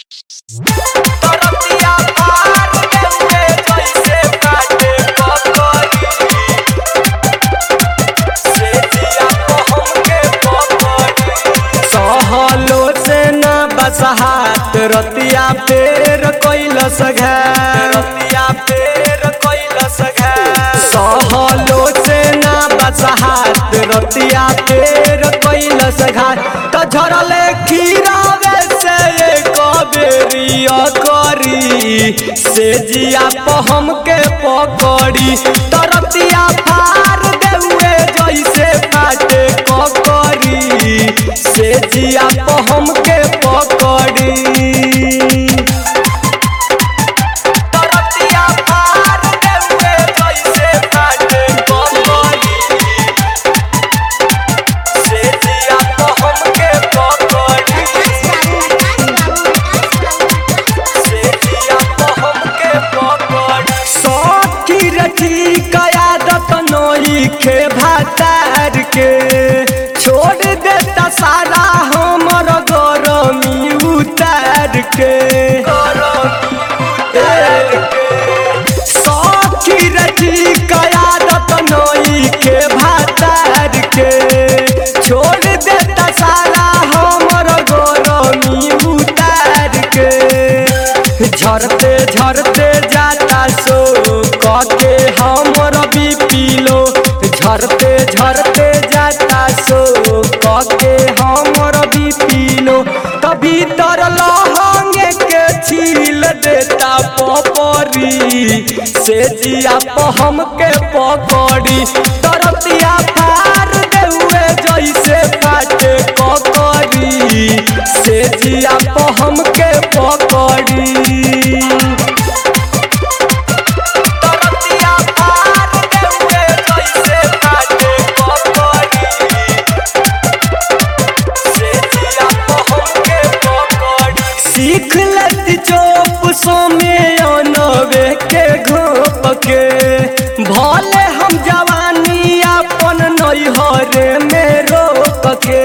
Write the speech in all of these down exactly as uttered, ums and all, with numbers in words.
तरतिया पार देउए जइसे काटे पकड़ी से जिया को हमके पकड़ी सहलो से ना बसहात रतिया पेर कइलस घाट रतिया पेर कइलस घाट सहलो से ना बसहात रतिया पेर कइलस घाट त झरले खीरावे से बेरिया करी से जिया प हमके पकड़ी तरतिया फार देउए जइसे फाटे ककड़ी से जिया प हमके पकड़ी तरतिया फार देउए जइसे फाटे ककड़ी से जिया प हमके पकड़ी खे भातार के छोड़ देता सारा हमर गरमी उतार के सखी रखी कयादत नई के भातार के छोड़ देता सारा हमर गरमी उतार के झरते झरते जाता सो कके हमर बीपीलो झरते झरते जाता सो कके हमर बीपीलो तभी तर लहंगे के छील देता पपरी से जिया प हमके पकड़ी तरतिया फार देउए जइसे फाटे ककड़ी से जिया प हमके पकड़ी सीख लेती चोप सोमे अनवे के घोप के भले हम जवानी अपन नैहरे में रोक के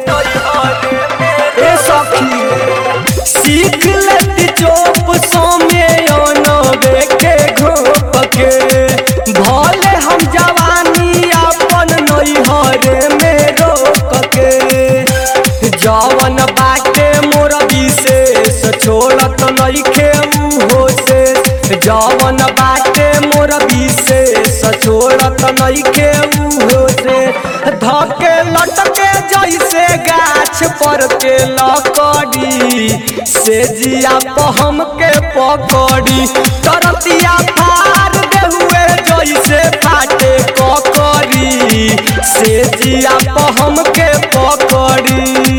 ए सखी सीख लेती चोप सोमे अनवे के घोप के भले हम जवानी अपन नैहरे में रोक के जवन बाटे मोर विशेष छोड़त नइखे उहो से जवन बाटे मोर विशेष छोड़त नइखे उहो से धके लटके जइसे गाछ पर के लकड़ी से जिया प हमके पकड़ी तरतिया फार देउए जइसे फाटे ककड़ी से जिया प हमके पकड़ी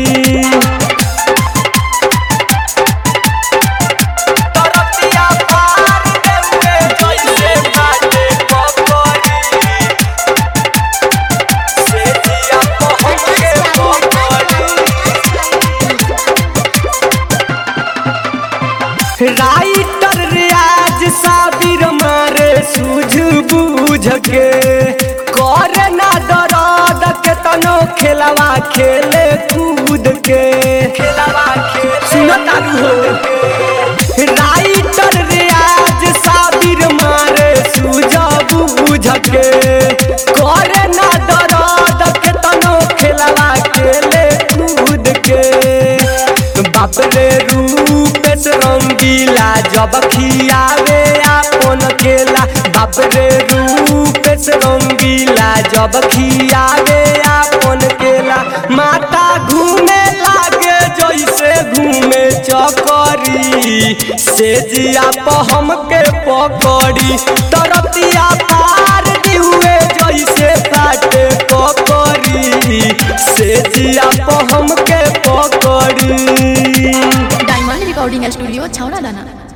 राइटर रियाज साबिर मारे सूझ बूझ के करे ना दर्द के तनो खेलवा खेले कूद के खेलवा खेले सुनता हो राइटर रियाज साबिर मारे सूझ बूझ के करे ना दर्द के तनो खेलवा खेले कूद के बाप रे रूपेश रंगीला जब खियावे आपन केला बाप रे रूपेश रंगीला जब खियावे आपन केला माता घूमे लागे जइसे घूमे चकरी से जिया प हमके पकड़ी तरतिया फार दिहुए जइसे फाटे ककड़ी से जिया प हमके पकड़ी डायमंड रिकॉर्डिंग स्टूडियो छावड़ा दाना।